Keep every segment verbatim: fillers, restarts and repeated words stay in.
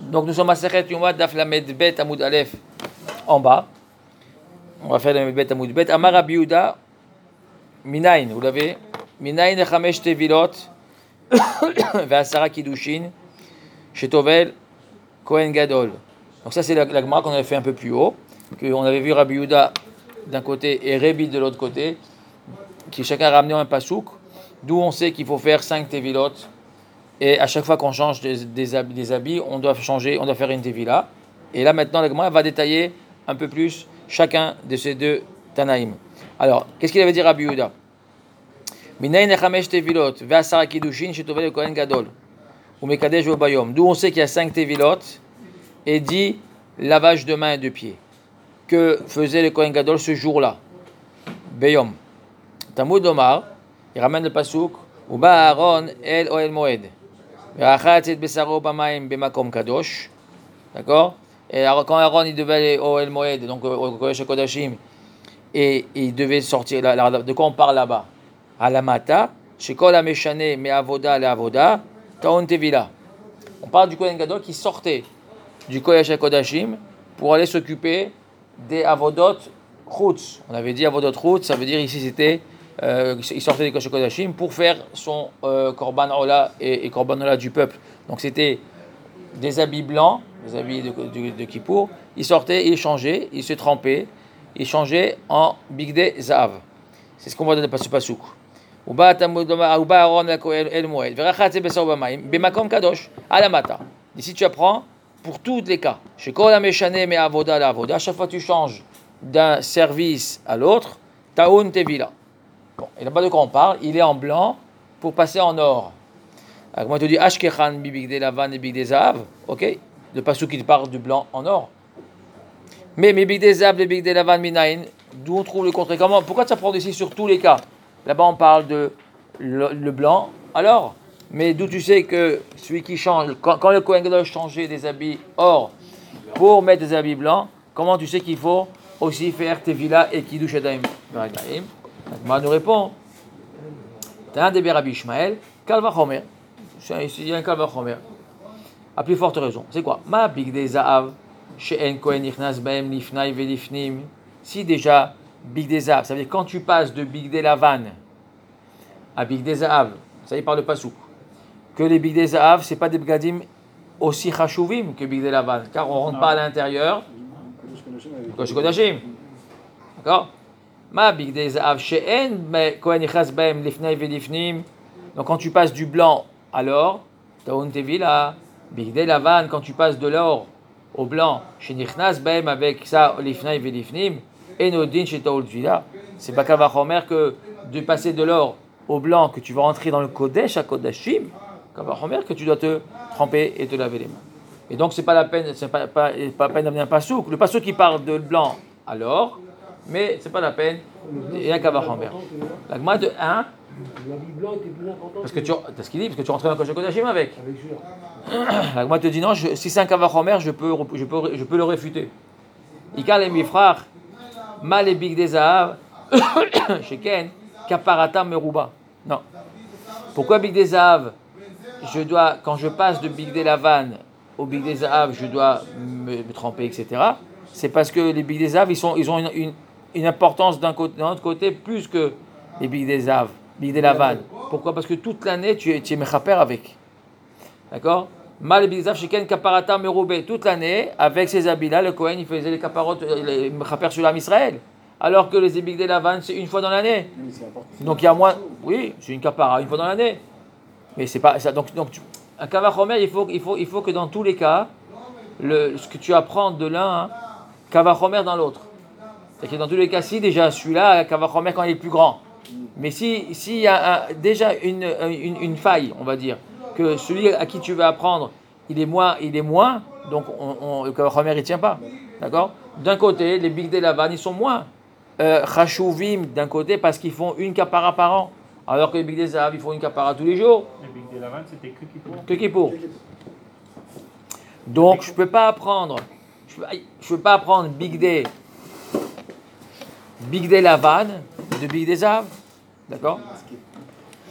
Donc nous sommes à Sechet Yoma Daf Lamed Bet Amoud Aleph en bas. On va faire Lamed Bet Amoud Bet. Amar Rabbi Yehuda Minayin, vous l'avez. Minayin Chamesh Tevilot Ve'asara Kiddushin Shetovel Kohen Gadol. Donc ça c'est la, la Gemara qu'on avait fait un peu plus haut, qu'on avait vu Rabbi Yehuda d'un côté et Rebi de l'autre côté, qui chacun a ramené un pasouk, d'où on sait qu'il faut faire cinq Tevilot. Et à chaque fois qu'on change des, des, habits, des habits, on doit changer, on doit faire une tevila. Et là maintenant, la Gemara va détailler un peu plus chacun de ces deux Tanaïm. Alors, qu'est-ce qu'il avait dit Rabbi Yehuda? Minayin echamesh tevilot ve'asara kiddushin shetovel le kohen gadol u'mekadesh bo bayom. D'où on sait qu'il y a cinq tevilot et dix lavage de mains et de pieds que faisait le kohen gadol ce jour-là. Bayom. Talmud Omar, il ramène le pasouk uba Aaron el oel moed. D'accord. Et quand Aaron il devait aller au El Moed, donc au Kodesh Kodashim, et il devait sortir, la, la, de quoi on parle là-bas? Alamata, Shekol Ameshane me Avoda le Avoda, Taon Tevila. On parle du Kohen Gadol qui sortait du Kodesh Kodashim pour aller s'occuper des Avodot Chutz. On avait dit Avodot Chutz, ça veut dire ici c'était. Euh, il sortait des Kodesh Kodashim pour faire son euh, Korban Ola et, et Korban Ola du peuple. Donc c'était des habits blancs, des habits de, de, de Kippour. Il sortait, il changeait, il se trempait, il changeait en Bigdei Zahav. C'est ce qu'on voit dans le Pasuk. Uba Aaron el Moed, verachatze besar b'mayim, b'makom kadosh, alamata. Ici tu apprends pour tous les cas. Shekol hameshane me avoda la avoda. À chaque fois tu changes d'un service à l'autre, taoun tevila. Bon, et là-bas de quoi on parle? Il est en blanc pour passer en or. Alors, moi, je te dis Ashkechan bi bigdei lavan et bigdei zahav. Ok? Le pasuk qui parle du blanc en or. Mais mais bigdei zahav et bigdei lavan minayin, d'où on trouve le contraire? Comment? Pourquoi ça prend ici sur tous les cas? Là-bas on parle de le, le blanc. Alors, mais d'où tu sais que celui qui change, quand, quand le Kohen Gadol changeait des habits or pour mettre des habits blancs, comment tu sais qu'il faut aussi faire tevila et kiddush yadayim? Moi, nous répond, t'as un des Rabbi Ishmael, Kalva Chomer. Il y a un Kalva Chomer. À plus forte raison. C'est quoi? Ma bigdei zahav, she'en kohen nichnas bahem lifnai velifnim. Si déjà, bigdei zahav, ça veut dire quand tu passes de bigdei lavan à bigdei zahav, ça y est par le pasuk, que les bigdei zahav, c'est pas des bgadim aussi chashuvim que bigdei lavan, car on rentre pas à l'intérieur. Kodesh Kodashim. D'accord? Ma bigdei zahav she'en kohen nichnas bahem lifnai velifnim. Donc quand tu passes du blanc à l'or, taoun tevila. Bigdei lavan, quand tu passes de l'or au blanc, chez nichnas bahem avec ça lifnai velifnim, enodin chez taoul tevila. C'est pas Kalva Chomer que de passer de l'or au blanc que tu vas rentrer dans le kodesh à kodashim. Kalva Chomer que tu dois te tremper et te laver les mains. Et donc c'est pas la peine, c'est pas pas pas la peine d'amener un pasouk. Le pasouk qui parle de blanc à l'or, mais c'est pas la peine. Il y a un Kalva Chomer. La Gemara de un. Parce que tu, t'as ce qu'il dit, parce que tu rentres dans le Kodesh Kodashim avec. La Gemara te dit non, je, si c'est un Kalva Chomer, je peux, je peux, je peux le réfuter. Ikal et mifrach, mal et bigdei zahav, sheken, kaparata meruba. Non. Pourquoi bigdei zahav? Je dois, quand je passe de bigdei lavan au bigdei zahav, je dois me, me tremper, et cetera. C'est parce que les bigdei zahav, ils sont, ils ont une, une, une importance d'un côté, d'un autre côté, plus que les bigdei zahav. Bigdei lavan. Pourquoi? Parce que toute l'année, tu es, tu es mechaper avec. D'accord? Mal bigdei zahav sheken kaparata meroubé. Toute l'année, avec ces habits-là, le Kohen, il faisait les kaparot, les mechaper sur l'âme Israël. Alors que les bigdei lavan, c'est une fois dans l'année. Donc il y a moins. Oui, c'est une kapara une fois dans l'année. Mais c'est pas ça. Donc, donc tu, un Kalva Chomer, il faut, il faut, il faut que dans tous les cas, le, ce que tu apprends de l'un, hein, Kalva Chomer dans l'autre. C'est-à-dire que dans tous les cas, si déjà celui-là, Kalva Chomer quand il est plus grand. Mais si s'il y a un, déjà une, une, une faille, on va dire, que celui à qui tu veux apprendre, il est moins, il est moins, donc on, on, le Kalva Chomer il tient pas, d'accord? D'un côté, les bigdei lavan ils sont moins euh, chashuvim d'un côté parce qu'ils font une kapara par an, alors que les bigdei zahav ils font une kapara tous les jours. Les bigdei lavan c'était que Kippour. Que Kippour. Donc je peux pas apprendre, je peux, je peux pas apprendre bigdei bigdei lavan de bigdei zahav. D'accord?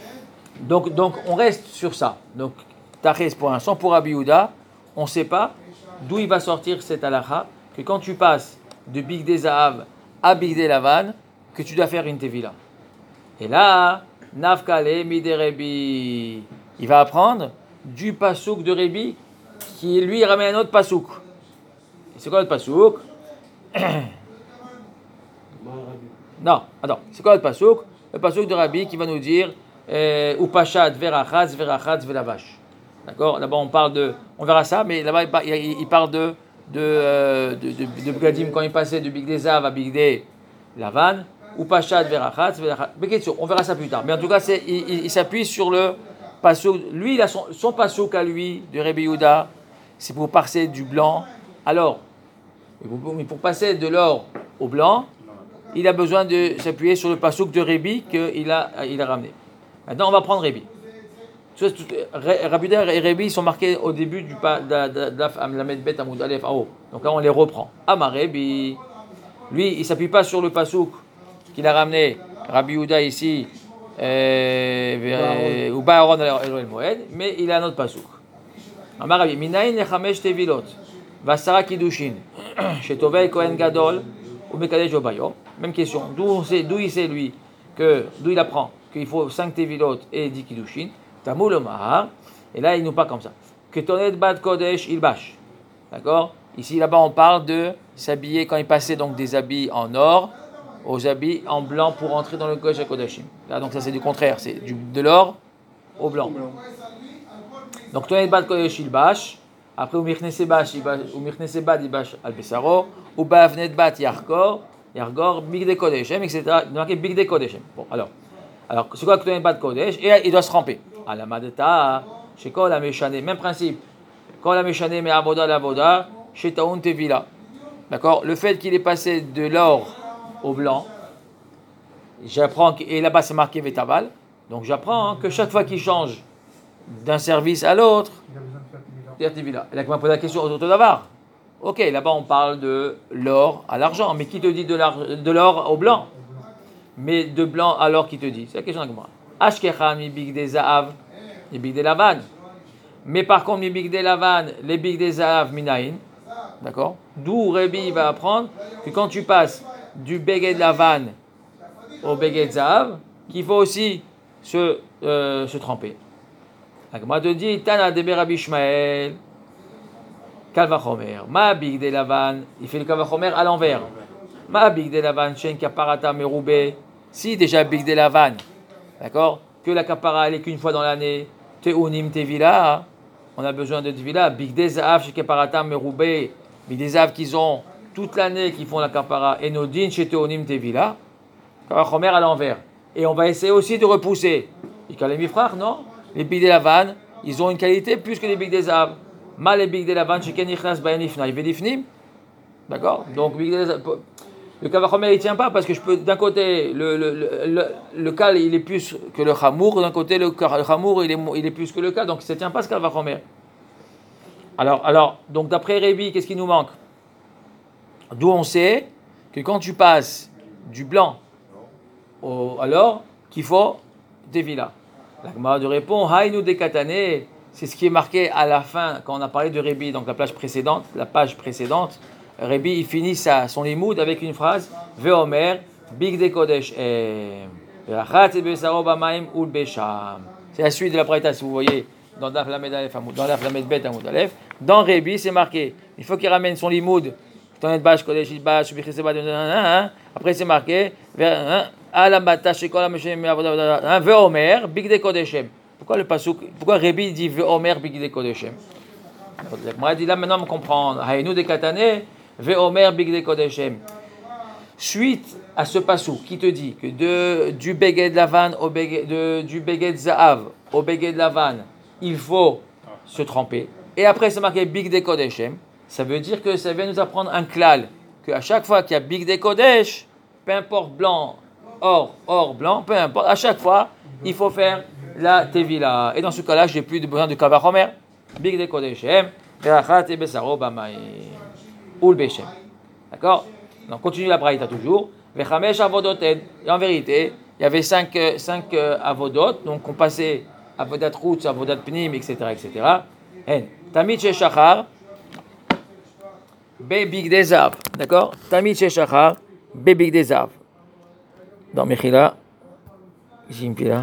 Donc, donc, on reste sur ça. Donc, Tachès pour l'instant, pour Rabbi Yehuda, on ne sait pas d'où il va sortir cette halakha, que quand tu passes de Bigdei Zahav à Bigdei Lavan, que tu dois faire une tevila. Et là, Nafkale Midei Rebi, il va apprendre du pasouk de Rebi, qui lui ramène un autre pasouk. C'est quoi le pasouk? Non, attends, c'est quoi le pasouk? Le pasouk de Rabbi qui va nous dire Upashad verachatz verachatz velavash. D'accord? Là-bas on parle de, on verra ça, mais là-bas il, il, il parle de de euh, de, de, de Bgadim quand il passait de Bigdei Zahav à Bigdei Lavan. Upashad verachatz verachatz. Mais question, on verra ça plus tard. Mais en tout cas, c'est, il, il, il s'appuie sur le pasouk. Lui, il a son, son pasouk à lui de Rabbi Yehuda, c'est pour passer du blanc. Alors, mais pour passer de l'or au blanc, il a besoin de s'appuyer sur le pasouk de Rebi qu'il a, il a ramené. Maintenant, on va prendre Rebi. Rabbi Yehuda et Rebi sont marqués au début du pas de la Medbet Amoud Aleph en haut. Donc là, on les reprend. Amar Rebi, lui, il ne s'appuie pas sur le pasouk qu'il a ramené, Rabbi Yehuda ici, ou Baaron El Moed, mais il a un autre pasouk. Amar Rebi, Minayin lechamesh tevilot, vasara kiddushin, chez Tovel Kohen Gadol, ou Mekadesh Obayom. Même question. D'où, sait, d'où il sait, lui, que, d'où il apprend qu'il faut cinq tevilot et dix kiddushin. Tamoul Omar. Et là, il nous parle comme ça. Ketonet Bad Kodesh Ilbash. D'accord? Ici, là-bas, on parle de s'habiller quand il passait donc des habits en or aux habits en blanc pour entrer dans le Kodesh HaKodashim. Là, donc ça, c'est du contraire. C'est du, de l'or au blanc. Donc, Ketonet Bad Kodesh Ilbash. Après, ou Mirnese Bad Ilbash Al Besaro. Ou Bavnet Bat Yarkor. Yargor, Bigdei Kodeshem, et cetera. Il y a marqué Bigdei Kodeshem. Bon, alors, alors c'est quoi que tu n'as pas de Kodesh? Et il doit se tremper. À la Madeta, chez Kol Ameshane, même principe. Kol Ameshane, mais Avoda l'Avoda, chez Taoun Tevila. D'accord? Le fait qu'il est passé de l'or au blanc, j'apprends, que, et là-bas c'est marqué Vetaval, donc j'apprends hein, que chaque fois qu'il change d'un service à l'autre, il a Tevila. Et là, on m'a posé la question autour de Davar. Ok, là-bas on parle de l'or à l'argent, mais qui te dit de, de l'or au blanc? Mais de blanc à l'or qui te dit? C'est la question de moi. Ashkechan mi Bigdei Zahav, mi Bigdei Lavan. Mais par contre, mi Bigdei Lavan, les Bigdei Zahav minayin. D'accord? D'où Rebi va apprendre que quand tu passes du Beged Lavan au Beged Zahav, qu'il faut aussi se, euh, se tremper. La Gemara te dit Tana de Rabbi Ishmael. Kalvachomer, ma Bigdei Lavan, il fait le Kalvachomer à l'envers. Ma Bigdei Lavan, Shen Kaparata Meroube. Si déjà Bigdei Lavan, d'accord, que la Kapara elle est qu'une fois dans l'année, Teunim Tevila, on a besoin de Tevila. Bigdei Zahav, Shen Kaparata Meroube, Bigdei Zahav qu'ils ont toute l'année qui font la Kapara, et Nodin, Shen Teunim Tevila, Kalvachomer à l'envers. Et on va essayer aussi de repousser. Les Kalemi frères, non? Les Bigdei Lavan, ils ont une qualité plus que les Bigdei Zahav. Mal et Bigdei Lavan, Sheken Nichnas Bayanifna, il Vedifnim. D'accord? Donc, le Kavachomer, il ne tient pas parce que je peux, d'un côté, le, le, le, le, le Kal, il est plus que le Chamour, d'un côté, le, le Chamour, il est, il est plus que le Kal, donc ça ne tient pas ce Kavachomer. Alors, alors, donc, d'après Rebi, qu'est-ce qui nous manque? D'où on sait que quand tu passes du blanc au, alors, qu'il faut des villas. La Gemara de répond, Haïnou de Katane. C'est ce qui est marqué à la fin, quand on a parlé de Rebi, donc la page précédente, la page précédente. Rebi, il finit sa, son limoud avec une phrase, Veomer, Bigdei Kodesh, c'est la suite de la braïta, si vous voyez, dans Daf Lamed Aleph, dans Daf Lamed Bet Amoud Aleph. Dans Rebi, c'est marqué, il faut qu'il ramène son limoud, après c'est marqué, Veomer, Bigdei Kodeshem. Pourquoi le pasouk, pourquoi Rebi dit Veomer Bigdei Kodeshem? Moi, dit là maintenant on comprend. Haïnou de Katane, Veomer Bigdei Kodeshem. Suite à ce pasouk qui te dit que de, du Beged Lavan au Beged, de, du Beged Zahav au Beged Lavan, il faut se tremper. Et après c'est marqué Bigdei Kodeshem. Ça veut dire que ça vient nous apprendre un klal, qu'à chaque fois qu'il y a Bigdei Kodesh, peu importe blanc, or, or, blanc, peu importe, à chaque fois, il faut faire la tevila. Et dans ce cas-là, je n'ai plus besoin de kavachomer. Bigdei Kodeshem, verachat et besaro bamaim. Ou le beshem. D'accord? Donc, continue la braïta toujours. Vechamesh avodoten. Et en vérité, il y avait cinq, cinq euh, avodot, donc on passait avodat routz, avodat pnim, et cetera, et cetera. En. Tamid shechachar. Bebig des Av. D'accord? Tamid chez Shachar, Bebig des Av. Dans Mechila, j'ai une pile là.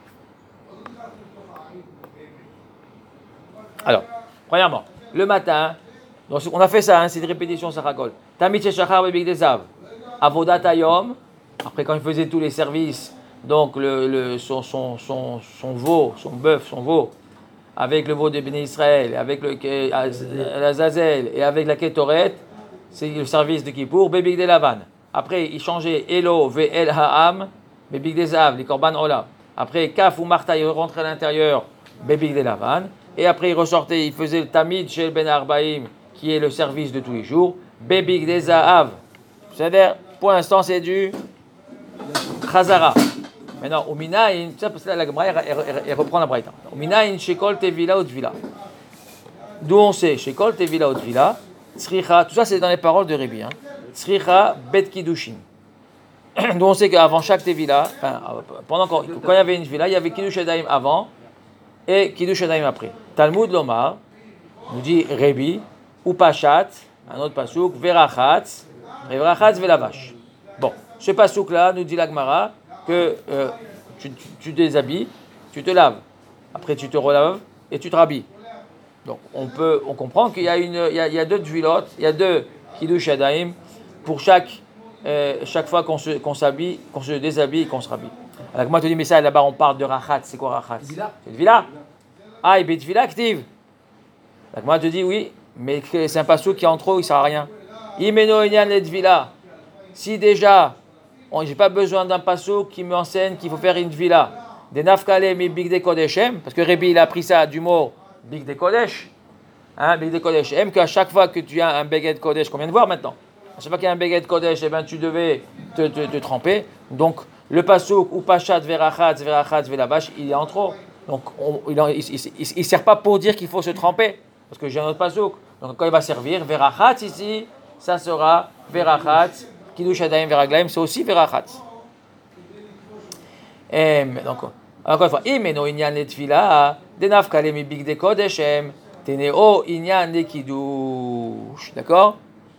Alors, premièrement, le matin, donc on a fait ça, hein, c'est une répétition, ça racole. Tamid chez Shachar, Bebig des Av. Avodat Hayom. Après, quand il faisait tous les services, donc le, le, son, son, son, son veau, son bœuf, son veau, avec le veau de Béné Israël, avec le, la Zazel et avec la Ketoret, c'est le service de Kippour, Bebig de Lavan. Après, il changeait Elo, Ve'el Ha'am, Bebig des Av, les Korban Ola. Après, Kaf ou Marta, il rentrait à l'intérieur, Bebig de Lavan. Et après, il ressortait, il faisait le Tamid chez le Ben Arbaïm, qui est le service de tous les jours, Bebig des Av. C'est-à-dire, pour l'instant, c'est du Chazara. Maintenant, au Minaïn, ça, parce que là, la Gemara, elle reprend la Braïta. Au Minaïn, Shekol Tevila ou Tvila. D'où on sait, Shekol Tevila ou Tvila, Tzricha, tout ça c'est dans les paroles de Rébi, hein. Tzricha Bet Kiddushin. D'où on sait qu'avant chaque Tevila, enfin, pendant quand, quand il y avait une Tvila, il y avait Kiddush Yadayim avant et Kiddush Yadayim après. Talmud Lomar, nous dit Rébi, ou Pachat, un autre pasouk, Verachatz, Verachatz Velavash. Bon, ce pasouk-là nous dit la Gemara que euh, tu, tu, tu te déshabilles, tu te laves, après tu te relaves et tu te rhabilles. Donc on peut, on comprend qu'il y a une, il y a, il y a deux tuilotes, il y a deux kiddush yadayim pour chaque, euh, chaque fois qu'on se, qu'on s'habille, qu'on se déshabille et qu'on se rhabille. Alors moi je te dis mais ça là-bas on parle de rachat, c'est quoi rachat? C'est une villa. Ah et villa active. Alors moi je te dis oui, mais c'est un pasouk qui en trop, il sert à rien. Imeno inyan et villa. Si déjà je n'ai pas besoin d'un pasouk qui me enseigne qu'il faut faire une villa. Des nafkale mi big de kodeshem, parce que Rébi il a pris ça du mot big de kodesh, hein, big de kodesh. Aime qu'à chaque fois que tu as un beged kodesh, qu'on vient de voir maintenant, à chaque fois qu'il y a un beged kodesh, eh ben tu devais te, te, te tremper. Donc le pasouk ou pachat verachatz verachatz velavash, il est en trop. Donc on, il ne sert pas pour dire qu'il faut se tremper, parce que j'ai un autre pasouk. Donc quand il va servir verachatz ici, ça sera verachatz. Kiddush Yadayim Veraglaim, c'est aussi Verachatz. Donc, encore une fois, Imeno Inyan le Tfila, Denaf Kalemi Big de Kodeshem, Teneo Inyan le Kiddush. D'accord?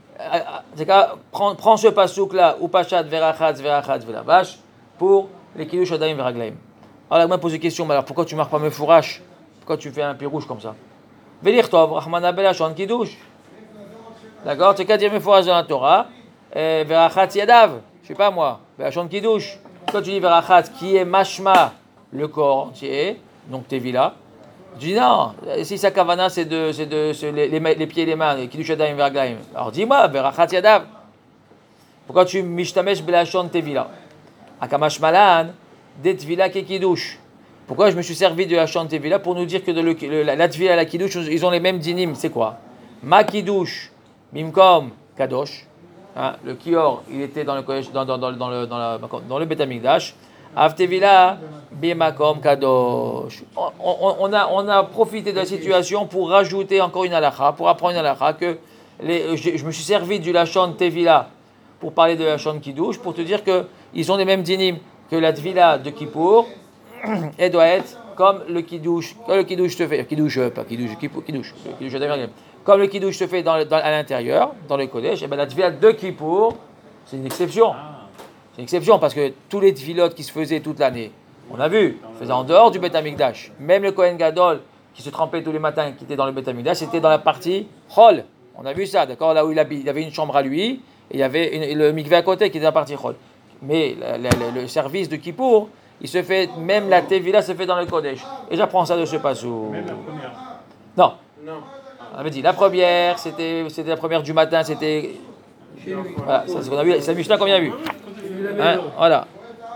C'est qu'à prends, prends ce pasouk-là, ou Pachat Verachatz, Verachatz, Velavash, pour les Kiddush Yadayim Veraglaim. Alors, là, moi, pose une question, mais alors pourquoi tu marques pas me fourrache? Pourquoi tu fais un pied rouge comme ça? Velir Tov, Rahman Abel Hashon Kiddush. D'accord? Tu n'as qu'à dire me fourrache dans la Torah. Verachatz Yadav, je sais pas moi, Verachon Kiddush. Quand tu dis Verachatz qui est mashma, le corps entier, donc Tevila, tu dis non, si sa kavana c'est de, c'est de c'est les, les, les pieds et les mains, Kiddush Yadayim Veraglaim. Alors dis-moi, Verachatz Yadav. Pourquoi tu mishtamesh belachon Tevila? Akamash malan, des Tvila ke Kiddush. Pourquoi je me suis servi de la chante Tevila pour nous dire que de le, le, la, la Tvila et la Kiddush, ils ont les mêmes dinim, c'est quoi? Ma Kiddush, Mimkom, Kadosh. Hein, le Kior, il était dans le dans, dans, dans, dans le dans, la, dans le Beth Amikdash. Avtevila bimakom kadosh. On, on, on a on a profité de la situation pour rajouter encore une halakha, pour apprendre une halakha que les, je, je me suis servi du lachon Tevila pour parler de lachon Kiddush pour te dire que ils ont les mêmes dinim que la Tvila de Kippour. Elle doit être comme le Kiddush, comme le Kiddush se fait, Kiddush pas Kiddush, Kiddush, Kiddush, Kiddush comme le Kiddush se fait dans, dans, à l'intérieur, dans le Kodesh, et bien la Tvila de Kippour, c'est une exception. C'est une exception parce que tous les Tvilotes qui se faisaient toute l'année, on a vu, se faisaient en dehors du Beth Amikdash. Même le Kohen Gadol qui se trempait tous les matins, qui était dans le Beth Amikdash, c'était dans la partie Chol. On a vu ça, d'accord, là où il, habite, il y avait une chambre à lui, et il y avait une, le mikveh à côté qui était dans la partie Chol. Mais le, le, le service de Kippour, il se fait, même la Tevila se fait dans le Kodesh. Et j'apprends ça de ce passou. Même la première. Non. Non. On avait dit, la première, c'était, c'était la première du matin, c'était... Voilà, ça, c'est ce qu'on a vu, c'est la Mishnah qu'on vient vu. Hein, voilà.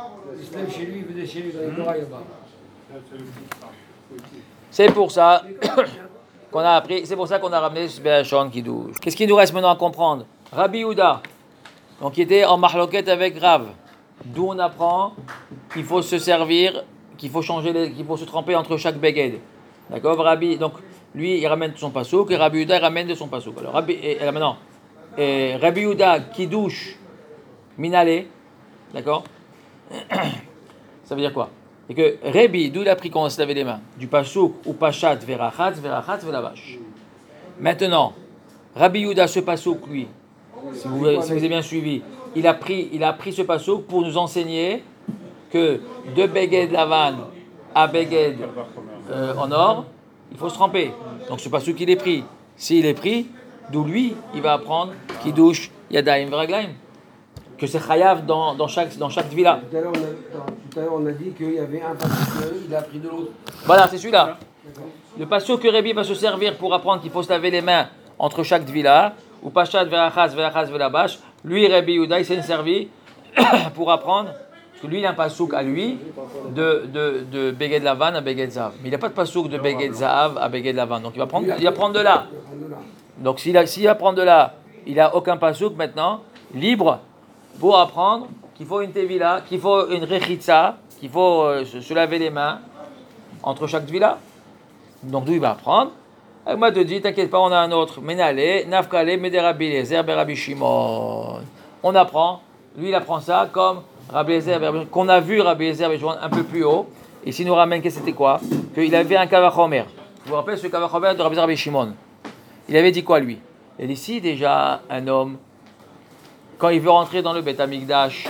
C'est pour ça qu'on a appris, c'est pour ça qu'on a ramené ce Béachon qui douche. Qu'est-ce qu'il nous reste maintenant à comprendre? Rabbi Yehuda, donc il était en mahloket avec Rav, d'où on apprend qu'il faut se servir, qu'il faut changer, les, qu'il faut se tremper entre chaque beged. D'accord, Rabbi, donc lui il ramène de son pasouk et Rabbi Yehuda il ramène de son pasouk. Alors Rabbi, et, et maintenant, et Rabbi Yehuda qui douche minale, d'accord, ça veut dire quoi? Et que Rabbi, d'où il a pris qu'on se lavait les mains? Du pasouk ou pachat verachatz, verachatz, velavash. Maintenant, Rabbi Yehuda, ce passouk, lui, si vous, si vous avez bien suivi, il a pris, il a pris ce passouk pour nous enseigner que de Beged Lavan à Beged euh, en or, il faut se tremper. Donc ce passouk, il est pris. S'il est pris, d'où lui, il va apprendre Kiddush Yadayim Veraglaim. Que c'est chayav dans, dans chaque, dans chaque villa. Tout à l'heure, on a, tout à l'heure, on a dit qu'il y avait un passouk, il a pris de l'autre. Voilà, c'est celui-là. Le passouk que Rabbi va se servir pour apprendre qu'il faut se laver les mains entre chaque villa, ou Pachat Verachaz, Verachaz, Velabash, lui, Rabbi Yehuda, il s'est servi pour apprendre, parce que lui, il a un passouk à lui, de, de, de Beged Lavan à Beged Zahav. Mais il n'a pas de passouk de Beged Zahav à Beged Lavan. Donc il va prendre, il va prendre de là. Donc s'il, a, s'il va prendre de là, il n'a aucun passouk maintenant, libre, pour apprendre qu'il faut une tevila, qu'il faut une rechitza, qu'il faut euh, se, se laver les mains entre chaque tevila. Donc d'où il va apprendre. Et moi te dis, t'inquiète pas, on a un autre. Menale, nafkale, mederabi lezer, berabi shimon. On apprend, lui il apprend ça comme Rabbi Lezer, qu'on a vu Rabbi Lezer un peu plus haut. Et s'il nous ramène que c'était quoi? Qu'il avait un kavachomer. Vous vous rappelez ce kavachomer de Rabbi Lezer, Rabbi Shimon? Il avait dit quoi lui? Il a dit si déjà un homme, quand il veut rentrer dans le Beth Amikdash,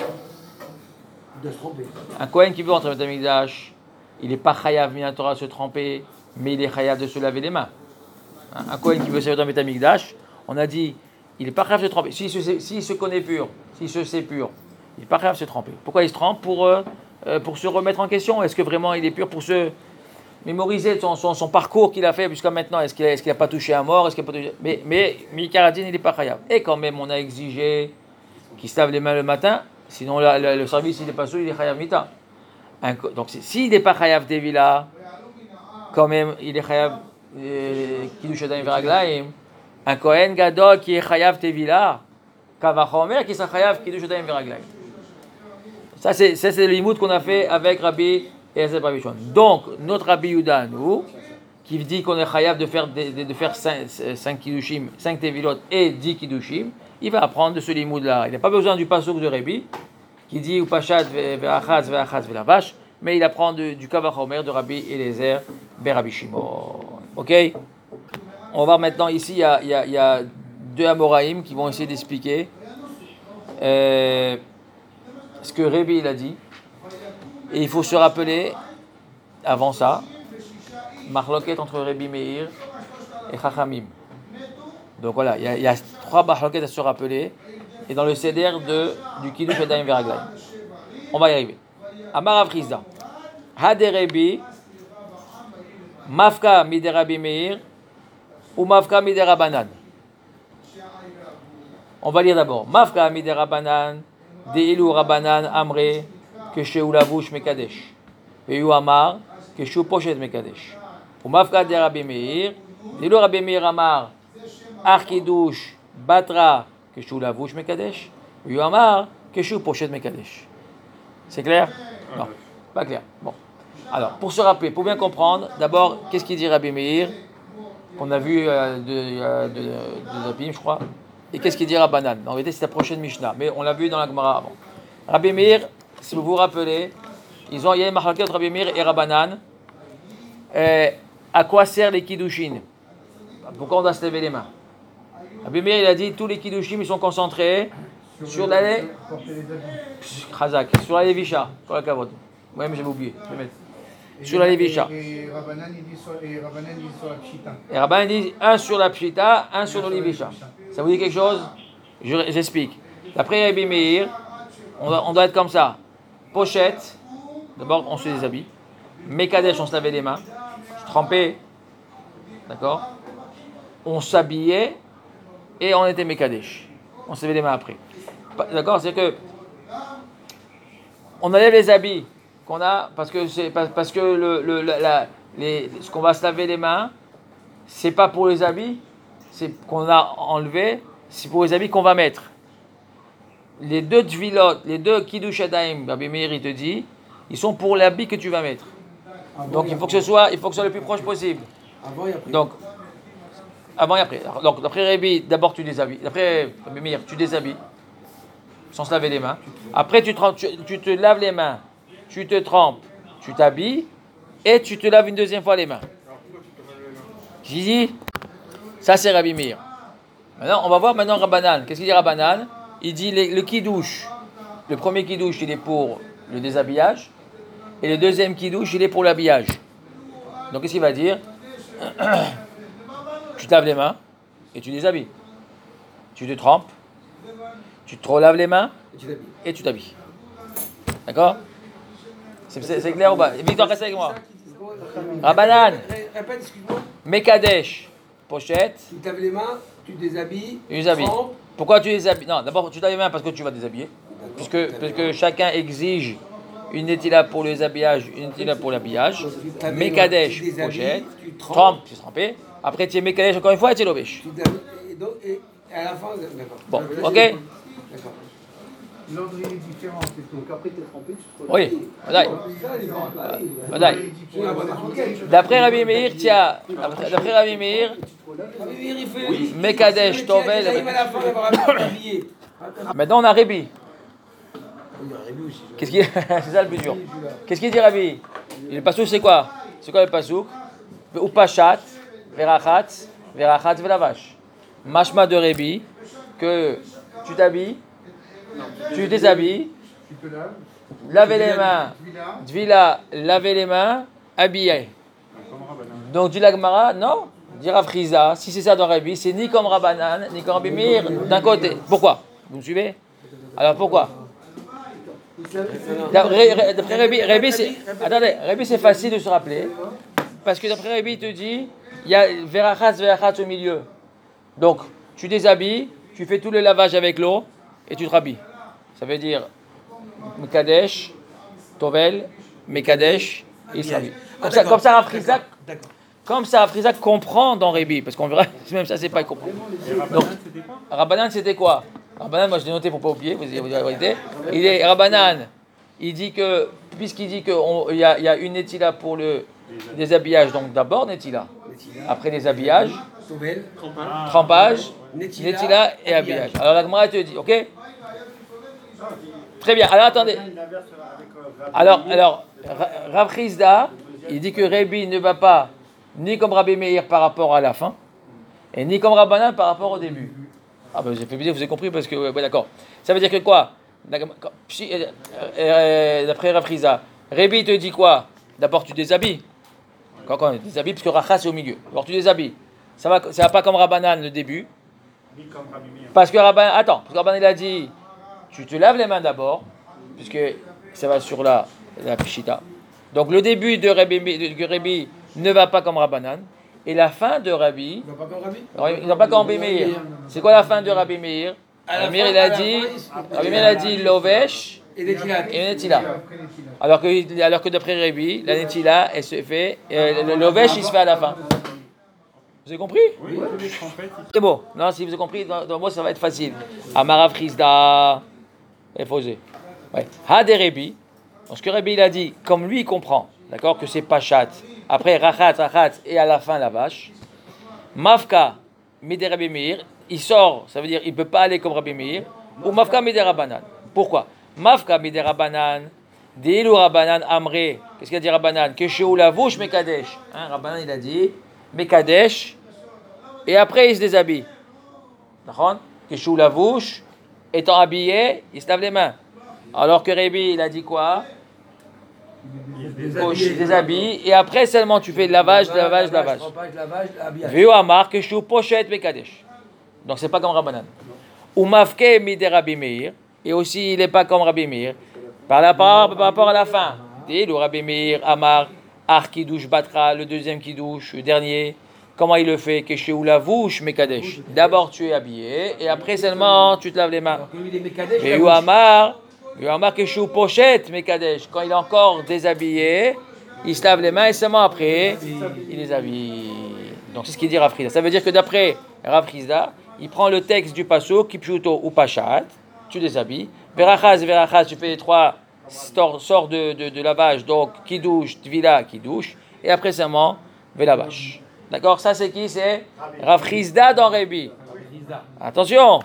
un Kohen qui veut rentrer dans le Beth Amikdash, il n'est pas chayav minatora de se tremper, mais il est chayav de se laver les mains. Un Kohen qui veut servir dans le Beth Amikdash, on a dit, il n'est pas chayav de se tremper. S'il se, s'il se connaît pur, s'il se sait pur, il n'est pas chayav de se tremper. Pourquoi il se trempe? Pour, euh, pour se remettre en question. Est-ce que vraiment il est pur pour se mémoriser son, son, son parcours qu'il a fait jusqu'à maintenant? Est-ce qu'il n'a est-ce qu'il a pas touché un mort? Est-ce qu'il a pas touché... Mais, mais Mikaradine, il n'est pas chayav. Et quand même, on a exigé qui se lave les mains le matin, sinon la, la, le service il n'est pas sous, il est chayav mita. Un, donc s'il n'est pas chayav devila, quand même il est chayav kiddush yadayim veraglaim. Un kohen gadol qui est chayav devila, kavachomer qui sera chayav kiddush yadayim veraglaim. Ça c'est ça c'est le limoud qu'on a fait avec Rabbi Eliezer Rabbi Shimon. Donc notre Rabbi Yehuda nous qui dit qu'on est chayav de faire de, de, de faire cinq kiddushim, cinq tevilot et dix kiddushim. Il va apprendre de ce limoud-là. Il n'a pas besoin du passouk de Rabbi, qui dit Upachat ve'achaz ve'achaz ve'lavash, mais il apprend de, du Kavachomer de Rabbi Eliezer Rabbi Shimon. Ok? On va voir maintenant, ici, il y a, il y a, il y a deux Amoraïm qui vont essayer d'expliquer euh, ce que Rabbi il a dit. Et il faut se rappeler, avant ça, Marloket entre Rabbi Meir et Chachamim. Donc voilà, il y a, il y a trois bahloket à se rappeler. Et dans le seder de, du Kiddush Yadayim Veraglaim. On va y arriver. Amar Rav Chizda. Haderebi, Mafka miderabi Meir, ou Mafka miderabanan. On va lire d'abord. Mafka miderabanan, Deilu Rabanan Amre, Keshehu Lavush Mekadesh. Veyu Amar, Keshehu Poshet Mekadesh. Ou Mafka de Rabbi Meir, Deilu Rabbi Meir Amar, Arkidush, Batra, Keshu Lavush Mekadesh, Yuamar, Keshu Pochet Mekadesh. C'est clair? Non, pas clair. Bon. Alors, pour se rappeler, pour bien comprendre, d'abord, qu'est-ce qu'il dit Rabbi Meir, qu'on a vu euh, de, de, de, de Rabbi, je crois, et qu'est-ce qu'il dit Rabbanan? En réalité, c'est la prochaine Mishnah, mais on l'a vu dans la Gemara avant. Rabbi Meir, si vous vous rappelez, ils ont, il y a une marquée entre Rabbi Meir et Rabbanan. Euh, à quoi servent les kiddushin? Pourquoi on doit se lever les mains? Rabbi Meir, il a dit tous les kiddushim ils sont concentrés sur, sur la Chazak, sur la Lévisha, sur la Kavod. Moi-même j'avais oublié. Je vais mettre. Sur la Lévisha. Et Rabbanan il dit sur la Pshita. Et Rabbanan dit un sur la Pshita, un sur le Lévisha. Ça vous dit quelque chose? Je, J'explique. D'après Rabbi Meir, on doit, on doit être comme ça. Pochette, d'abord on se déshabille. Mekadesh, on se lavait les mains. Trempé. D'accord? On s'habillait. Et on était Mekadesh. On se levait les mains après. D'accord? C'est que on enlève les habits qu'on a parce que c'est parce que le, le la, les, ce qu'on va se laver les mains, c'est pas pour les habits, c'est qu'on a enlevé, c'est pour les habits qu'on va mettre. Les deux tvilot, les deux kiddush yadayim, Rabbi Meir il te dit, ils sont pour l'habit que tu vas mettre. Donc il faut que ce soit, il faut que ce soit le plus proche possible. Avant et après. Donc avant et après. Donc, d'après Rabbi, d'abord tu déshabilles. D'après Rabbi Meir, tu déshabilles, sans se laver les mains. Après, tu te, tu, tu te laves les mains, tu te trempes, tu t'habilles, et tu te laves une deuxième fois les mains. J'ai dit, ça c'est Rabbi Meir. Maintenant, on va voir maintenant Rabbanan. Qu'est-ce qu'il dit Rabbanan? Il dit les, le kidouche. Le premier kidouche, il est pour le déshabillage. Et le deuxième kidouche, il est pour l'habillage. Donc, qu'est-ce qu'il va dire? Tu te laves les mains et tu déshabilles. Tu te trempes, tu te relaves les mains et tu t'habilles. D'accord? C'est, c'est, c'est clair ou pas? Victor, reste avec moi. Rabbanan, Répète, excuse-moi. Mekadesh, pochette, Tu te laves les mains, tu te déshabilles. tu déshabilles. trempes. Pourquoi tu déshabilles? Non, d'abord, tu te laves les mains parce que tu vas déshabiller. Puisque, puisque chacun exige une nétila pour le déshabillage, une nétila pour l'habillage. Mekadesh, Tu déshabilles, pochette, tu trempes. trempe, tu es trempé. Après, tu es Mekadesh encore une fois et tu es lovesh. Tu te laves- et donc- Et à la fin, d'accord. Bon, Là, ok? j'ai- D'accord. L'ordre il est différent. c'est Donc après, tu es trempé, tu te Oui, Vadaï. Ça, il va pas aller. Vadaï. Tu l'as pas expliqué. D'après Rabbi Meir, tiens, d'après d'après Rabbi Meir, Rabbi Meir, il fait- Mekadesh, il- Tovel. il arrive à la fin d'avoir habillé. Maintenant on a Rabbi. Il y a Rabbi aussi. Qu'est-ce qu'il c'est ça le plus dur. Qu'est-ce qu'il dit Rabbi? Le pasouk c'est quoi? C'est quoi le pasouk? Ou pachat, verachat, verachat, velavash. Mashma de Rabbi que tu t'habilles, tu déshabilles, Tu te laves. laver les mains, Vila. Tvila, laver les mains, habiller. Donc dit la Gemara, non, dit Rav Friza, si c'est ça dans Rabbi, c'est ni comme Rabbanan, ni comme Rabbi Meir, d'un côté. Pourquoi? Vous me suivez? Alors pourquoi? D'après d'après Rabbi, Rabbi, c'est, attendez, Rabbi c'est facile de se rappeler, parce que d'après Rabbi il te dit, il y a verachat, verachat au milieu. Donc tu déshabilles, tu fais tout le lavage avec l'eau, et tu te rhabilles. Ça veut dire Mekadesh, Tovel, Mekadesh, et il se rhabille. Comme ça, comme ça, Rav Friza, comme ça, Rav Friza comprend dans Rabbi, parce qu'on verra, même ça, c'est pas comprendre. Donc, Rabbanan, c'était quoi? Rabbanan, moi je l'ai noté pour pas oublier, vous avez la vérité. Il est Rabbanan, il dit que, puisqu'il dit qu'il y a, y a une netila pour le déshabillage, donc d'abord netila, après déshabillage, Tovel, trempage, Netila, netila et habillage. Alors la Gemara te dit, ok? Très bien, alors attendez. Alors, alors Ra- Rav Chizda, il dit que Rabbi ne va pas ni comme Rabbi Meir par rapport à la fin, et ni comme Rabbanan par rapport au début. Ah ben j'ai fait plaisir, vous avez compris, parce que, ouais, ouais, d'accord. Ça veut dire que quoi? D'accord. Si, euh, euh, D'après Rav Chizda, Rabbi te dit quoi? D'abord tu déshabilles. Quand, quand tu déshabilles, parce que Racha c'est au milieu. Alors tu déshabilles. Ça va, ça va pas comme Rabbanan le début. Ni comme Rabbi Meir. Parce que Rabbanan, attends, parce que Rabbanan il a dit, tu te laves les mains d'abord, puisque ça va sur la, la Pishita. Donc le début de Rabbi, de Rabbi ne va pas comme Rabbanan, et la fin de Rabbi, il va pas comme Rabbi. il ne va pas comme Rabbi Meir. C'est quoi la fin de Rabbi Meir? À la Rabbi Meir fin- il a à la dit, fin, il- Rabbi Meir il a dit Lovesh Et Netila. et Netila. Alors que, alors que d'après Rabbi, la Netila, elle se fait, euh, le Lovesh il se fait à la fin. Vous avez compris? Oui, tous les trompettes, ils- C'est beau. Non, si vous avez compris, dans, dans moi ça va être facile. Amarav Chizda. Il faut oser. Ouais. Hade Rebi. Donc ce que Rebi il a dit, comme lui il comprend, d'accord, que c'est Pachat. Après Rachat, Rachat et à la fin la vache. Mafka, Mide Rabbi Meir. Il sort, ça veut dire il ne peut pas aller comme Rabbi Meir. Ou Mafka Mide Rabbanan. Pourquoi? Mafka Mide Rabbanan. Deilu Rabbanan Amre. Qu'est-ce qu'il a dit Rabbanan? Que chez Oulavouche Mekadesh. Hein, Rabbanan il a dit Mekadesh. Et après, il se déshabille. D'accord? Que Chou Lavouche, étant habillé, il se lave les mains. Alors que Rébi, il a dit quoi? Il se déshabille. Et après, seulement, tu fais lavage, lavage, lavage. Trempage, lavage, habillage. Viu Amar, que Chou Pochette, Mekadesh. Donc, c'est pas comme Rabbanan. Ou Mafke, Mide Rabbi Meir. Et aussi, il n'est pas comme Rabbi Meir. Par rapport, par rapport à la fin. Dit le Rabbi Meir, Amar, Ar qui douche Batra, le deuxième qui douche, le dernier. Comment il le fait? Que chez Oulavouche, Mekadesh. D'abord tu es habillé et après seulement tu te laves les mains. Alors que lui, il est Mekadesh, Et la bouche. Ouamar, Ouamar que chez Pochette, Mekadesh. Quand il est encore déshabillé, il se lave les mains et seulement après il les habille. Donc c'est ce qu'il dit Rav Chizda. Ça veut dire que d'après Rav Chizda, il prend le texte du Pasuk, Kipshuto ou Pachat, tu déshabilles. Verachaz, Verachaz, tu fais les trois sorts de, de, de lavage, donc qui douche, Tvila, qui douche, et après seulement Velavash. D'accord, ça c'est qui? C'est Rav Chizda dans Rebi. Attention.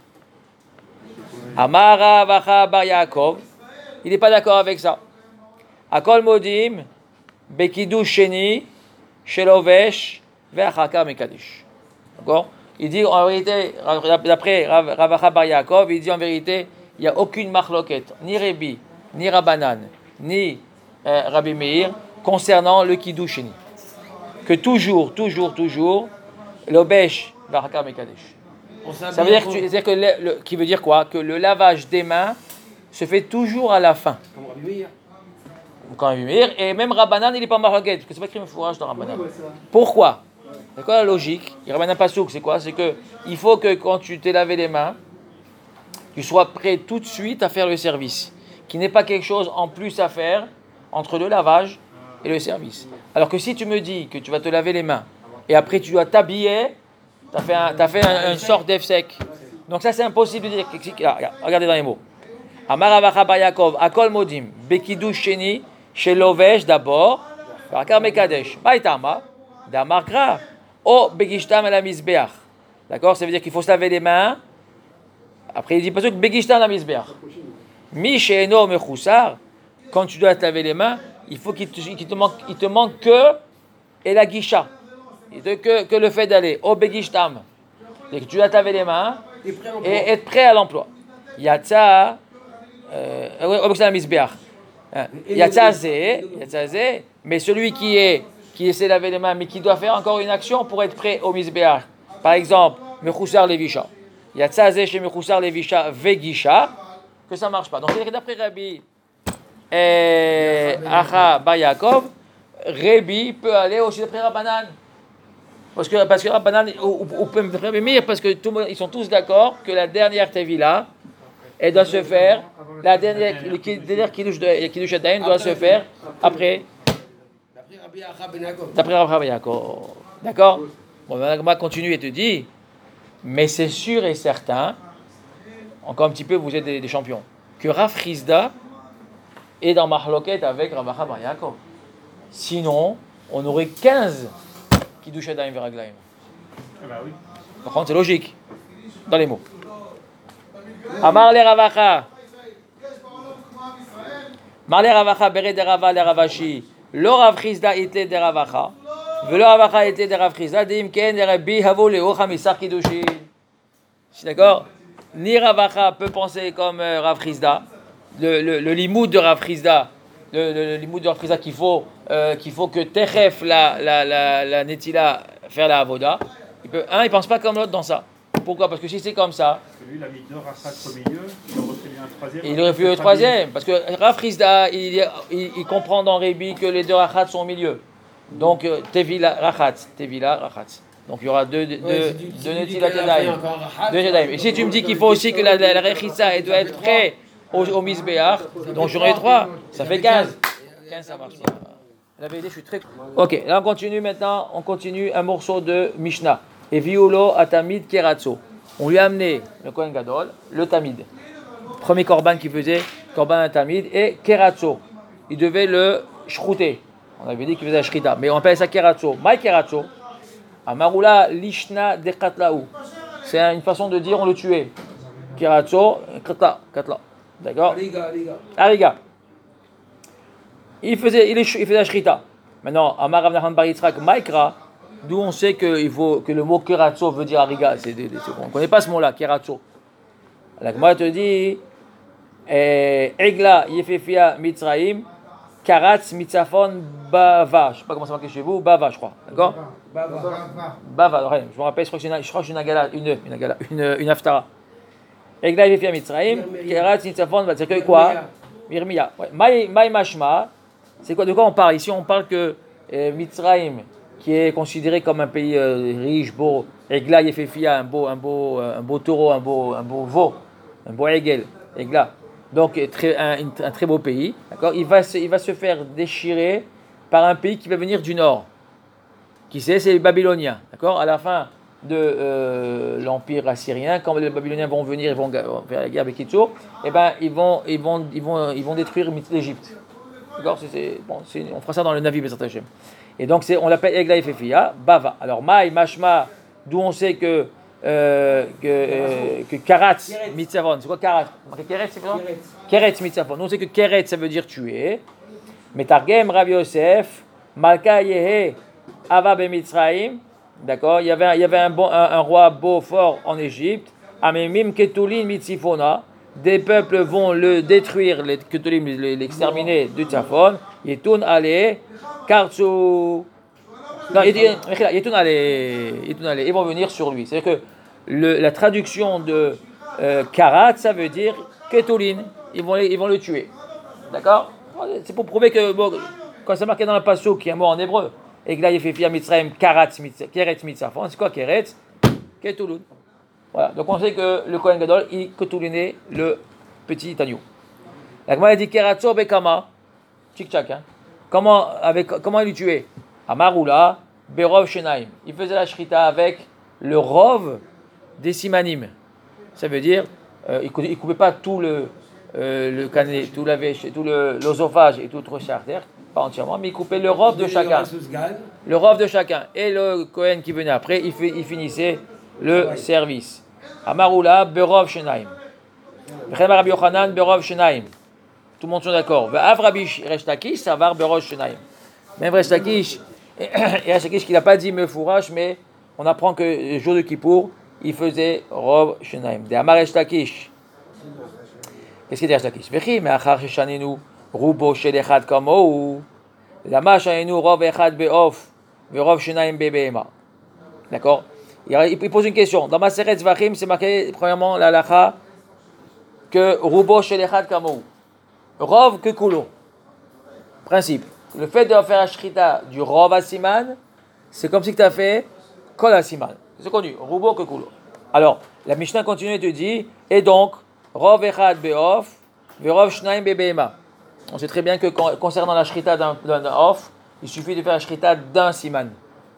Amara Vacha Bar Yaakov. Il n'est pas d'accord avec ça. Akol Modim, Bekidush Sheni, Shelovesh, Ve'achaka Mekadesh. D'accord? Il dit en vérité, d'après Rav Rav Acha Bar Yaakov, il dit en vérité, il n'y a aucune marloquette, ni Rebi, ni Rabbanan, ni euh, Rabbi Meir, concernant le Kiddushini. Que toujours, toujours, toujours, l'Obesh Baraka Mekadesh. Ça veut dire, que, tu, dire que le, le, qui veut dire quoi? Que le lavage des mains se fait toujours à la fin. Comme Rabbi Meir. Comme Rabbi Meir, et même Rabbanan, il n'est pas marloquette, parce que c'est pas écrit fourrage dans Rabbanan. Pourquoi? C'est quoi la logique? Il ramène un pasouk, c'est quoi? C'est que il faut que quand tu t'es lavé les mains, tu sois prêt tout de suite à faire le service, qu'il n'y ait pas quelque chose en plus à faire entre le lavage et le service. Alors que si tu me dis que tu vas te laver les mains et après tu dois t'habiller, tu as fait, un, t'as fait un, une sorte d'F sec. Donc ça c'est impossible de dire. Regarde, regardez dans les mots. Amar Avacha Bar Yaakov, Akol Modim, Bekidush Sheni, chez Lovesh d'abord, Barakar Mekadesh, Baitama, Damar Gra, O Begishtam El Amizbeach. D'accord? Ça veut dire qu'il faut se laver les mains. Après il dit pas que Begishtam El Amizbeach. Mi Sheeno Mechoussar, quand tu dois te laver les mains, il faut qu'il te, qu'il te manque, il te manque que et la guisha. Que, que le fait d'aller au Begishtam, et que tu dois te laver les mains et être prêt à l'emploi. Yatsa, au Begishtam Mizbeach. Yatsa zé, Yatsa zé, mais celui qui est qui essaie de laver les mains, mais qui doit faire encore une action pour être prêt au Mizbeach. Par exemple, Mechoussar Levisha. Yatsa zé chez Mechoussar Levisha Vegisha, que ça marche pas. Donc d'après Rabbi Acha Bar Yaakov, Rabbi peut aller aussi d'après Rabbanan. Parce que, parce que Rabbanan, ou, ou, ou Rabbi Meir, parce que tout, ils sont tous d'accord que la dernière Tevila, elle doit se faire, la dernière, le dernier Kiddush Adayim doit se faire après. D'après Rabbi Acha Ben Yaakov. D'après Rabbi Acha Ben Yaakov. D'accord? Bon, on va continuer et te dire, mais c'est sûr et certain, encore un petit peu, vous êtes des, des champions, que Rav Chizda est dans Mahloket avec Rabbi Acha Ben Yaakov. Sinon, on aurait quinze Kiddush Adayim Veraglaim. Ah bah oui. Par contre, c'est logique, dans les mots. Amar le Rav Acha. Amar le Rav Acha, bere de Rava le Ravashi. Lo Rav Chizda ite de Rav Acha. Velo Rav Acha ite de Rav Chizda. Dim ken de Rabbi havo leo chamisar kiddushin. Je suis d'accord? Ni Rav Acha peut penser comme euh, Rav Chizda. Le, le, le limoud de Rav Chizda. Le, le, le limoud de Rav Chizda qu'il faut, euh, qu'il faut que Techef la, la, la, la Netila faire la avoda. Il peut, un, il pense pas comme l'autre dans ça. Pourquoi? Parce que si c'est comme ça, Parce que lui, il a mis deux rachats au milieu, il aurait fait un troisième. il aurait pu le troisième. Parce que Rav Chizda, il, il, il comprend dans Rébi que les deux rachats sont au milieu. Donc, euh, Tevila rachat, Tevila rachat. Donc, il y aura deux, deux, Ouais, deux, si tu- deux si tu dis Netilat qu'elle a Yadayim. fait encore rachat, Deux Yadayim. Et si tu me dis qu'il faut aussi que la, la, la Rechitsa, elle doit être prête au, au Misbéach, donc j'aurai trois, ça fait quinze. quinze, ça marche pas. La vérité, je suis très. Ok, là on continue maintenant, on continue un morceau de Mishnah. Et violo atamid keratso. On lui a amené le Kohen Gadol, le tamid. Premier korban qu'il faisait, korban à tamid, et keratso. Il devait le shrouter. On avait dit qu'il faisait la shrita, mais on appelle ça keratso. Maï keratso. Amarula lishna de katlaou. C'est une façon de dire on le tuait. Keratso, katla, katla. D'accord? Ariga, Ariga. Ariga. Il faisait, il, est, il faisait la shrita. Maintenant, Amar Rav Nachman bar Yitzchak Maikra, d'où on sait que, il faut, que le mot keratso veut dire ariga. C'est, c'est, c'est, on ne connaît pas ce mot-là, keratso. La Gemara te dit Egla Yefefia Mitzraim, Karatz Mitzafon Bava. Je ne sais pas comment ça marque chez vous, Bava, je crois. D'accord? Bava. Bava, ouais, je me rappelle, je crois que c'est une, je crois que c'est une agala, une, une, agala, une, une aftara. Egla Yefefia Mitzraim, Karatz Mitzafon Bava. C'est que quoi? Mirmiya. Ouais. Maï Mashma. C'est quoi, de quoi on parle? Ici, on parle que euh, Mitzraim, qui est considéré comme un pays euh, riche, beau, Egla Yefefia, un beau, un beau, un beau taureau, un beau, un beau veau, un beau Egel, Egla. Donc très, un, un très beau pays, d'accord. Il va, se, il va se faire déchirer par un pays qui va venir du nord. Qui c'est? C'est les Babyloniens, d'accord. À la fin de euh, l'empire assyrien, quand les Babyloniens vont venir, ils vont faire la guerre avec Kitsour, eh ben ils vont, ils vont, ils vont, ils vont détruire l'Égypte. D'accord, c'est, c'est, bon, c'est, on fera ça dans le Navi Bezrat Hashem. Et donc c'est, on l'appelle Egla Yefefia, Bava. Alors Maï, Mashma, d'où on sait que euh, que, euh, que Karatz Mitzavon, c'est quoi Karatz? Keretz, c'est quoi? Keretz Mitzavon. Nous on sait que Keretz ça veut dire tuer. Mais Targem Rav Yosef, Malka Yehe Ava be Mitzraim, D'accord, il y avait, un, il y avait un, bon, un, un roi beau, fort en Égypte. Amemim Ketulin Mitzifona. Des peuples vont le détruire, les Ketulim, l'exterminer du Tzafon. Yetun Ale, Kartsu. Non, Yetun Ale. Yetun Ale. Ils vont venir sur lui. C'est-à-dire que le, la traduction de euh, Karat, ça veut dire Ketulin. Ils vont, ils vont le tuer. D'accord? C'est pour prouver que, bon, quand c'est marqué dans le Passou, qui est un mot en hébreu, et que là il fait Fia Mitzrayim, Karat, Keret Mitzafon, c'est quoi Keret? Ketulun. Voilà, donc on sait que le Kohen Gadol, il ketulinait le petit agneau. La Gemara dit Keratso Bekama, tchik-tchak, hein. Comment, avec, comment il le tuait? Amaroula, Berov Shenaim. Il faisait la shrita avec le rov des simanim. Ça veut dire, euh, il ne coupait pas tout le, euh, le canet, tout, la, tout le, l'osophage et tout le artère, pas entièrement, mais il coupait le rov de chacun. Le rov de chacun. Et le Kohen qui venait après, il, fait, il finissait le service. Amaroula, Berov Shenaim. Rabbi Yochanan, Berov Shenaim. Tout le monde sont d'accord. V'av Rabbi Resh Lakish, ça va Berov Shenaim. Même Resh Lakish, Resh Lakish qui n'a pas dit Mefourash, mais on apprend que le jour de Kippour, il faisait Rov Shenaim. De Amar Resh Lakish. Qu'est-ce qu'il dit Resh Lakish? Vechi, mais achar sheshanenu, rubo shel echad kamou, lama shanenu Rov echad be'of, ve'Rov Shenaim be'be'ema. D'accord? Il pose une question. Dans ma Seret Zvachim, c'est marqué, premièrement, la lacha, que Rubo shel echad kamou. Rov que kulo. Principe. Le fait de faire la shrita du Rov à Siman, c'est comme si tu as fait Kol à Siman. C'est connu. Rubo que kulo. Alors, la Mishnah continue et te dit, et donc, Rov echad be'of, ve'Rov shnaim be'be'ema. On sait très bien que concernant la shrita d'un, d'un, d'un off, il suffit de faire la shrita d'un Siman.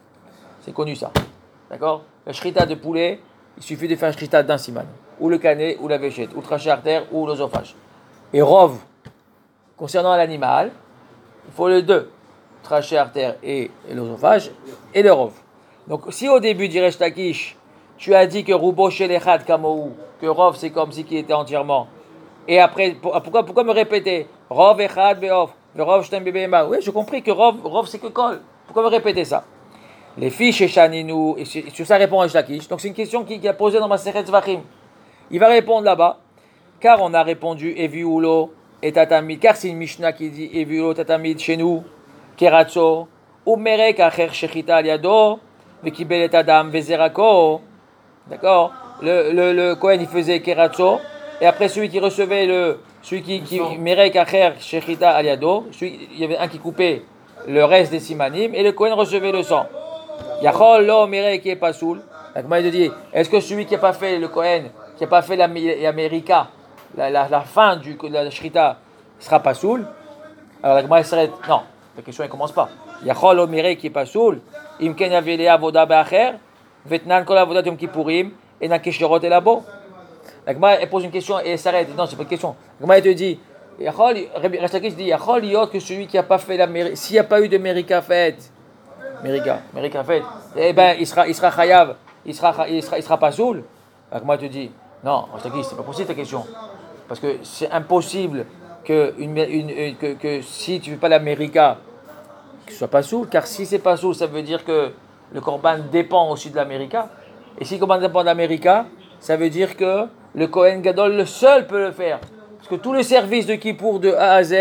C'est connu ça. D'accord? La shrita de poulet, il suffit de faire la shrita d'un siman, ou le canet, ou la véchette, ou le trachet artère, ou l'osophage. Et rov, concernant l'animal, il faut les deux, trachet artère et, et l'osophage, et le rov. Donc, si au début d'Iresh Lakish, tu as dit que rubo shel echad kamou, que rov c'est comme si qu'il était entièrement, et après, pourquoi, pourquoi me répéter rov echad be'of, rov shtem be'be'ema? Oui, j'ai compris que rov, rov c'est que kol. Pourquoi me répéter ça? Les filles chez Shaninou, et sur ça répond Resh Lakish. Donc c'est une question qu'il a posée dans ma Seret Zvachim. Il va répondre là-bas, car on a répondu Eviulo et Tatamid, car c'est une Mishnah qui dit Eviulo Tatamid chez nous, Keratso, ou Merek Acher Shechita Aliado, Vekibel et Adam Vezerako. D'accord? Le, le, le Kohen il faisait Keratso, et après celui qui recevait le. Celui qui. qui Merek Acher Shechita Aliado, il y avait un qui coupait le reste des simanim, et le Kohen recevait le sang. Yachol lo mirei qui est pas soul. La Gemara dit, est-ce que celui qui n'a pas fait le Kohen, qui n'a pas fait l'América, la, la, la fin du, de la Shrita, sera pas soul? Alors la Gemara serait, non, la question ne commence pas. Yachol lo mirei qui est pas soul. Im ken yavele avoda be'acher, vetnan kol avodat yom kippurim, et na kesherot et labo. La Gemara elle pose une question et elle s'arrête. Non, c'est pas une question. La Gemara te dit, Yachol, Resh Lakish dit, Yachol yot que celui qui n'a pas fait l'América, s'il n'y a pas eu de Mérika faite, Mérika, Mérika fait, eh ben il sera, il sera chayav, il sera, il sera, il sera pas soul. Alors moi je te dis, non, je te dis, c'est pas possible ta question, parce que c'est impossible que, une, une, que, que si tu fais pas la Mérika, que ce soit pas soul, car si c'est pas soul, ça veut dire que le korban dépend aussi de la Mérika, et si le korban dépend de la Mérika, ça veut dire que le Kohen Gadol le seul peut le faire, parce que tous les services de Kippour de A à Z,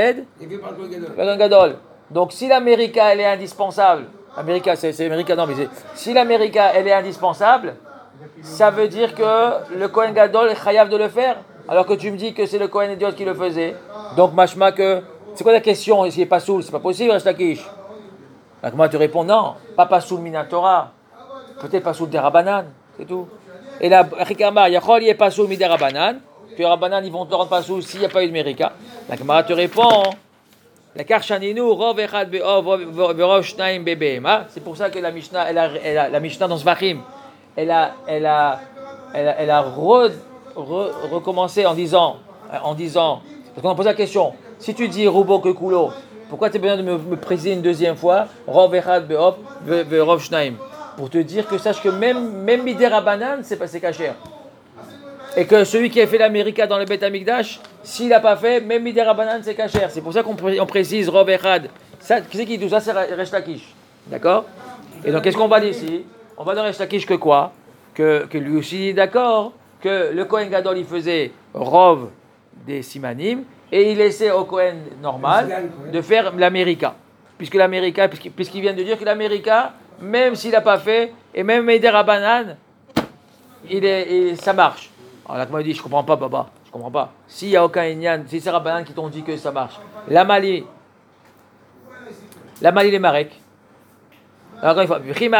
le Kohen Gadol. Donc si la Mérika elle est indispensable. América, c'est, c'est América, non, mais c'est, si l'América, elle est indispensable, ça veut dire que le Kohen Gadol est chayav de le faire, alors que tu me dis que c'est le Kohen Idiot qui le faisait. Donc, machma que, c'est quoi la question? S'il n'est pas soul, c'est pas possible, Resh Lakish. Donc, moi, tu réponds non, pas pas soul minatora, peut-être pas soul des Rabanan, c'est tout. Et là, Rikama, Yachol, il n'est pas soul des Rabanan, que les Rabanan, ils vont te rendre pas soul s'il n'y a pas eu de Mérika. La Gemara te répond. La Karchaninu, Rov Echad Be'ov, Rov Shnaim Be'be'ema. C'est pour ça que la Mishnah, elle a, elle a, la Mishnah dans Zvachim, elle a, elle a, elle a, elle a re, re, recommencé en disant, en disant, parce qu'on a posé la question, si tu dis Rubo que Kulo, pourquoi tu as besoin de me, me préciser une deuxième fois, Rov Echad Be'ov, Rov Shnaim, pour te dire que sache que même, même Midera Banan, c'est passé cachère. Et que celui qui a fait l'América dans le Beth Amikdash, s'il n'a pas fait, même Midera Banan, c'est cachère. C'est pour ça qu'on on précise Rov Echad. Ça, qui c'est qui dit tout ça? C'est Resh Lakish. D'accord? Et donc, qu'est-ce qu'on va dire ici? On va dans Resh Lakish que quoi que, que lui aussi est d'accord que le Kohen Gadol il faisait Rov des Simanim et il laissait au Kohen normal de faire l'América. Puisque l'América, puisqu'il, puisqu'il vient de dire que l'América, même s'il n'a pas fait, et même Meider Abanan, il est, il, ça marche. Alors là, comme dit, je ne comprends pas, Baba, je ne comprends pas. S'il n'y a aucun Inyan, si c'est Rabbanan qui t'ont dit que ça marche, la Mali, la Mali les Marek. Alors encore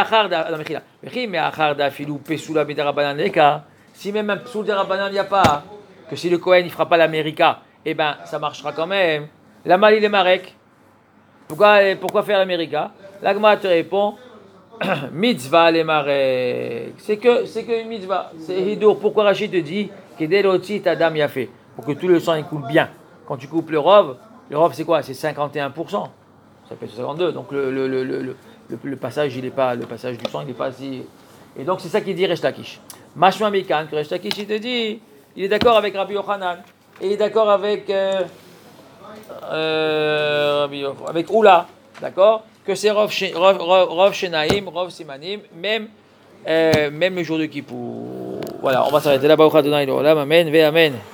une fois, si même un psoul de Rabbanan il n'y a pas, que si le Kohen il ne fera pas l'América, eh bien ça marchera quand même. La Mali les Marek. Pourquoi, pourquoi faire l'América? L'Agma te répond mitzvah les Marek. C'est que, c'est que une mitzvah. C'est Hidour. Pourquoi Rachid te dit que dès l'autre Adam y a fait? Pour que tout le sang il coule bien. Quand tu coupes le Rov, le Rov c'est quoi? C'est cinquante et un pour cent. Ça peut être cinquante-deux. Donc le, le, le, le, le, le passage, il est pas, le passage du sang, il n'est pas si. Et donc c'est ça qu'il dit Resh Lakish. Mashma Mikan, que Resh Lakish il te dit, il est d'accord avec Rabbi Yochanan. Et il est d'accord avec. Euh, Euh, avec Oula, d'accord, que c'est Rov, Rov, Rov, Rov Shenaim, Rov Simanim, même, euh, même le jour de Kippour. Voilà, on va s'arrêter là-bas. Amen, ve Amen.